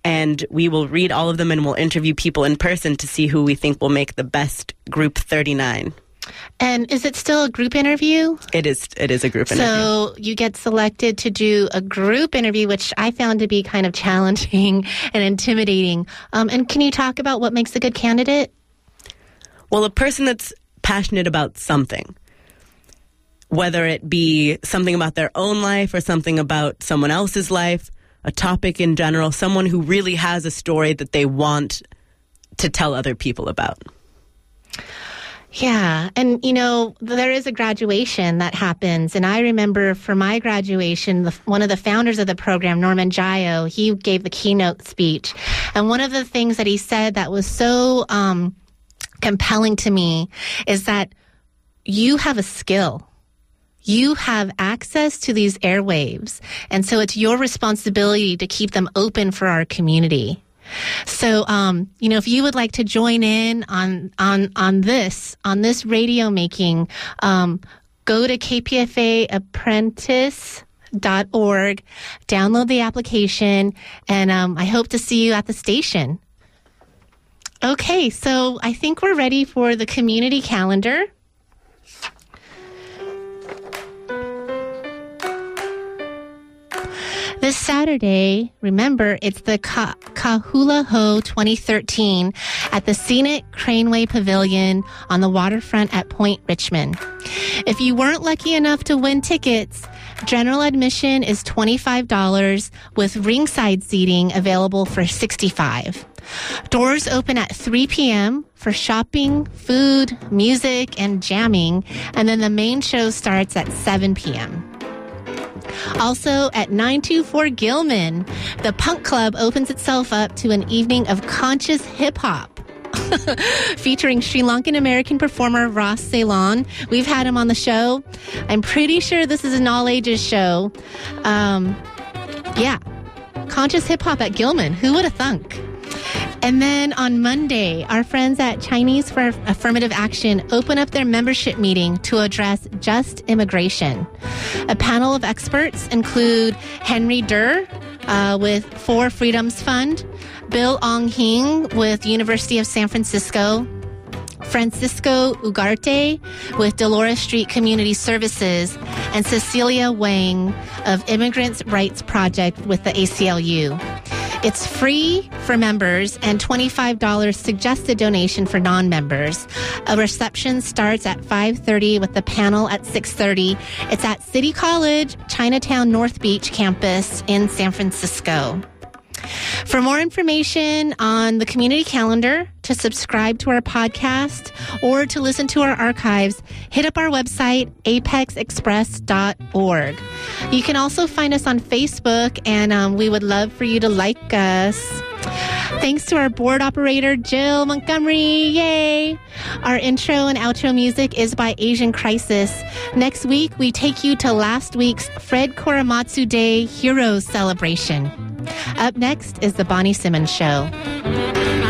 And we will read all of them and we'll interview people in person to see who we think will make the best Group 39. And is it still a group interview? It is a group interview. So you get selected to do a group interview, which I found to be kind of challenging and intimidating. And can you talk about what makes a good candidate? Well, a person that's passionate about something, whether it be something about their own life or something about someone else's life, a topic in general, someone who really has a story that they want to tell other people about. Yeah. And, there is a graduation that happens. And I remember for my graduation, one of the founders of the program, Norman Gio, he gave the keynote speech. And one of the things that he said that was so compelling to me is that you have a skill. You have access to these airwaves. And so it's your responsibility to keep them open for our community. So, if you would like to join in on this radio making, go to kpfaapprentice.org, download the application, and I hope to see you at the station. Okay, so I think we're ready for the community calendar. This Saturday, remember, it's the Kahula Ho 2013 at the Scenic Craneway Pavilion on the waterfront at Point Richmond. If you weren't lucky enough to win tickets, general admission is $25 with ringside seating available for $65. Doors open at 3 p.m. for shopping, food, music, and jamming, and then the main show starts at 7 p.m. Also, at 924 Gilman, the Punk Club opens itself up to an evening of conscious hip-hop featuring Sri Lankan American performer Ross Ceylon. We've had him on the show. I'm pretty sure this is an all-ages show. Conscious hip-hop at Gilman. Who would have thunk? And then on Monday, our friends at Chinese for Affirmative Action open up their membership meeting to address just immigration. A panel of experts include Henry Durr with For Freedoms Fund, Bill Ong Hing with University of San Francisco, Francisco Ugarte with Dolores Street Community Services, and Cecilia Wang of Immigrants' Rights Project with the ACLU. It's free for members and $25 suggested donation for non-members. A reception starts at 5:30 with the panel at 6:30. It's at City College, Chinatown North Beach campus in San Francisco. For more information on the community calendar, to subscribe to our podcast, or to listen to our archives, hit up our website, apexexpress.org. You can also find us on Facebook, and we would love for you to like us. Thanks to our board operator, Jill Montgomery. Yay! Our intro and outro music is by Asian Crisis. Next week, we take you to last week's Fred Korematsu Day Heroes Celebration. Up next is The Bonnie Simmons Show.